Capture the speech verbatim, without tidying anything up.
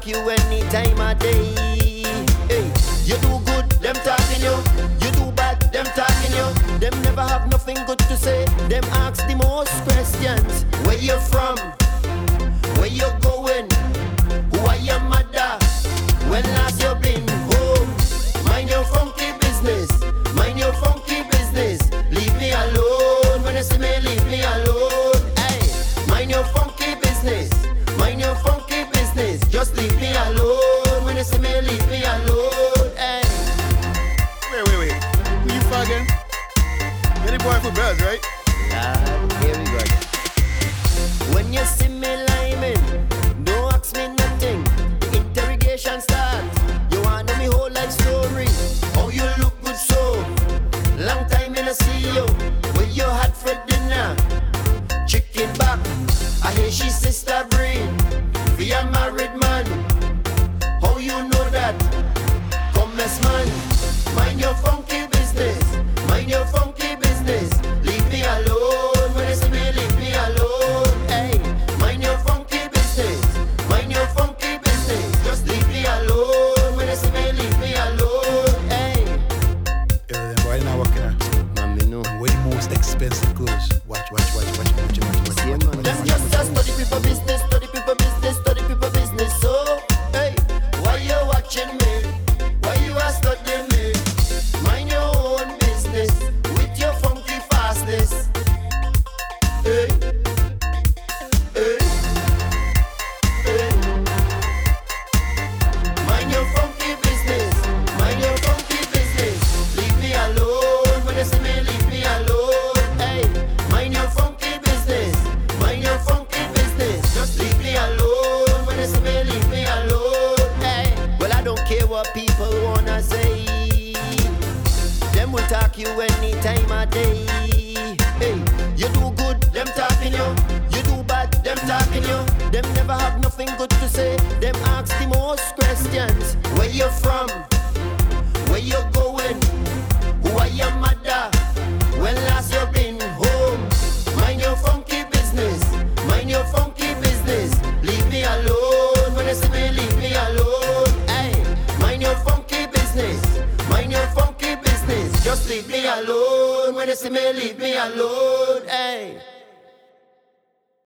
you any time of day. Hey, you do good, them talking you. You do bad, them talking you. Them never have nothing good to say. Them ask the most questions. Where you from? Where you going? Who are your mother? When last you been home? Mind your funky business. Mind your funky business. Leave me alone. When you see me, leave me alone. Hey, mind your funky business. Mind your funky business. Just leave me alone. When you see me, leave me alone. Hey. Wait, wait, wait. Who you for again? You're the boy for birds, right? Lord, here we go. When you see me liming, don't ask me nothing. The interrogation starts. You wanna me whole life story. How you look good so. Long time in a see you. Where you had for dinner? Chicken back. I hear she sister breed. Be a married man. How you know that? Come let's man. Mind your funky business. Mind your funky business. Leave me alone. When you see me, leave me alone. Hey, mind your funky business. Mind your funky business. Just leave me alone. When you see me, leave me alone. Hey. Yo, then boy, you're not working out. Mommy, no. Way most expensive clothes. Watch, watch, watch, watch, watch, watch, watch, watch, watch, watch, Them watch, just watch, a study people business, study people business, study people business. So, hey, why you watching me? Why you a studying me? Mind your own business with your funky fastness. Hey, hey, hey. Mind your funky business. Mind your funky business. Leave me alone. When you see me, leave me alone. Hey, mind your funky business. Mind your funky business. Just leave me alone. When you see me, leave me alone. Hey, well I don't care what people wanna say. Them will talk you any time of day. Hey, you do good, them talking you. You do bad, them talking you. Them never have nothing good to say. Them ask the most questions. Where you from? Where you going? Who are your mother? When last you been home? Mind your funky business. Mind your funky business. Leave me alone. When you see me, leave me alone. Hey, mind your funky business. Mind your funky business. Just leave me alone. When you see me, leave me alone. Hey.